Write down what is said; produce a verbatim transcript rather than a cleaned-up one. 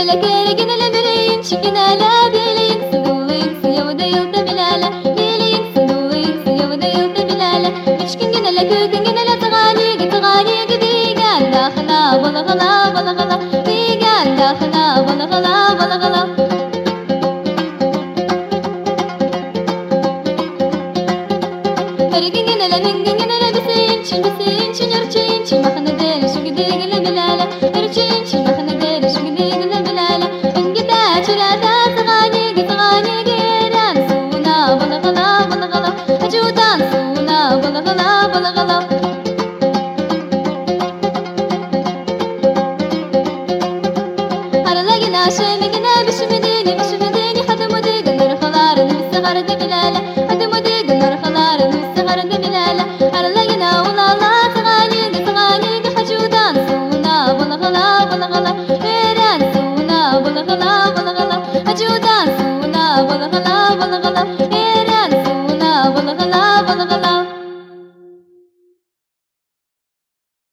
la kere gine la bileyin Çikine la bileyin Sıduluyun sıyavu da yılda bilala Bileyin sıduluyun sıyavu da yılda bilala Üç gün gine la kükün gine la tığani Git tığani gibi gel dakhına Bala gala bala gala Bir gel dakhına Bala gala bala gala Her gün gine la ningin gine la biseyin Çin biseyin çin yarçin Çin makhına deli şu gide gine bilala Yarçin çin makhına deli şu gide gine bilala Engide çürada tığani Git tığani giren Suna bala gala bala gala Acudan suna bala gala bala gala Arala gina şöyle gina bişimidini bişimidini Hadımıdı gınır khalarını Missegardı bilala Hadımıdı gınır khalarını Missegardı bilala Arala gina ulala tığani Git tığani git hacudan Suna bala gala bala gala Giren suna bala gala bala